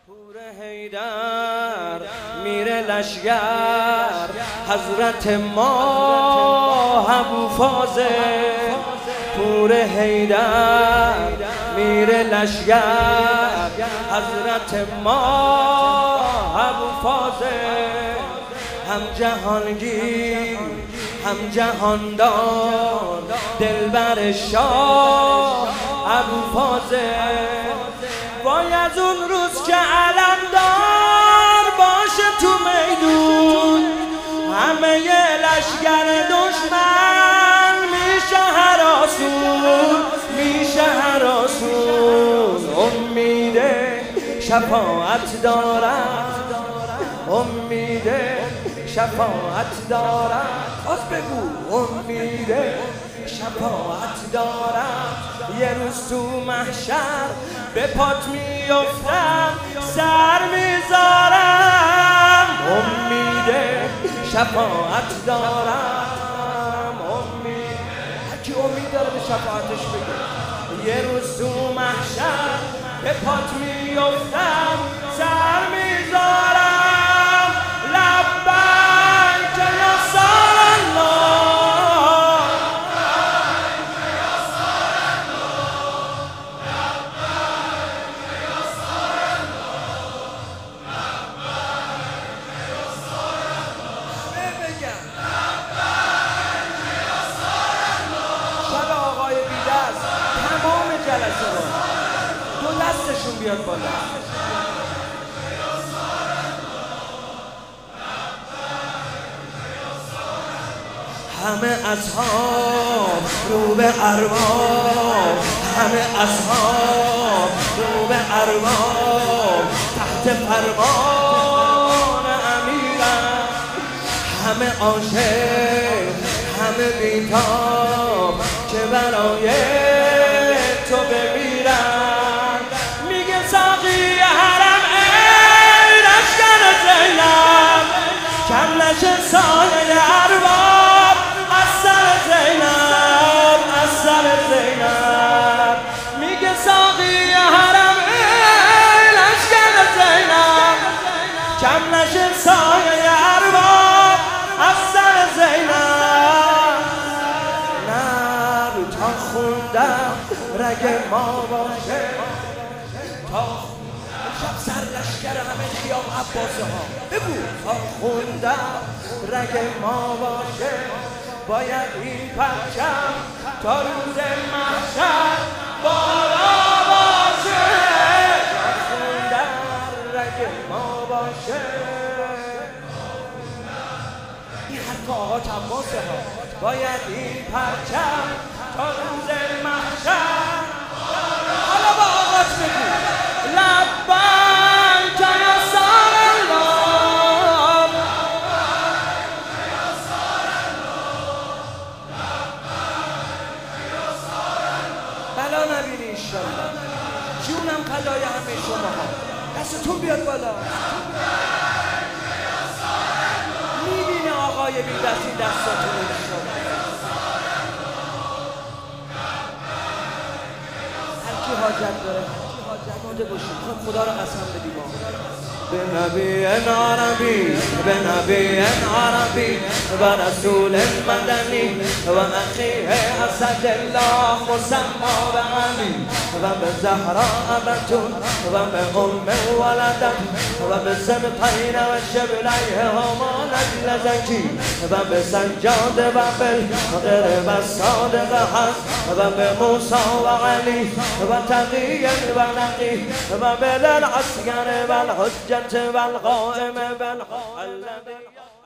پور حیدر میره لشگر، حضرت ما ابوفاضل. پور حیدر میره لشگر، حضرت ما ابوفاضل. هم جهانگیر هم جهاندار، دلبر شاه ابوفاضل. وای از اون روز که علمدار باشه تو میدون، همه لشگر دشمن میشه هراسون، میشه هراسون. امید شفاعت دارد، امید شفاعت دارد. باز بگو امید شفاعت دارد. یه روز تو محشر به پات میافتم، سر میذارم. امید شفاعت دارم، امید. هرکی امید داره به شفاعتش بگه. یه روز تو محشر به پات میافتم، سر میذارم. لبیک یا رسول الله، شب آقای بیدست تمام جلسه رو دو دستشون بیاد بالا. همه اصحاب رو به ارواح، همه اصحاب رو به ارواح، تحت فرمان امیرم. همه عاشق همه بیتاب که برای تو بمیرن. میگه ساقی حرم ای لشکر زینب، کم نشه سایه ارباب از سر زینب، از سر زینب. میگه ساقی حرم ای لشکر زینب، کم نشه سایه ارباب از سر زینب. نه تا خوندم رگ ما باشه، تا شب سر لشکر همه خیام عباسه ها. بگو تا خوندم رگ ما باشه، باید این پرچم تا روز محشر بالا باشه. تا خوندم رگ ما باشه، این حرف آقا عباسه ها. باید این پرچم تا روز محشر. حالا با آقات بگو لبیک یا رسول الله، بلا نبینی انشالله. جونم فدای همه شماها. دستتون بیاد بالا. میبینه آقای بیدست این دستاتون انشالله. هرکی حاجت داره آماده باشید، خدا رو قسم بدیم. به نبی عربی، به نبی عربی و رسول مدنی و اخیه اسد الله مسما به علی و به زهرا بتول و به ام ولدت و به سبطین و شبلیه هما نجل زکی و به سجاد و بالغر و صادق حق و به موسی و علی و تقی و نقی و به العسکر و الحجة والقائم بالحق الذي